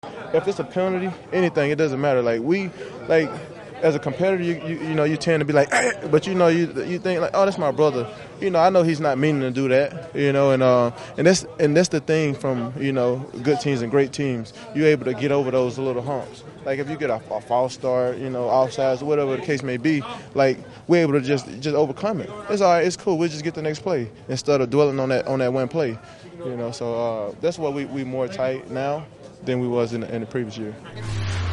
If it's a penalty, anything, it doesn't matter. Like as a competitor, you know you tend to be like, but you think like, oh, that's my brother. I know he's not meaning to do that. And that's the thing from good teams and great teams. You're able to get over those little humps. Like if you get a false start, offsides, whatever the case may be, like we're able to just overcome it. It's all right. It's cool. We'll just get the next play instead of dwelling on that one play. So that's why we more tight now than we was in the previous year.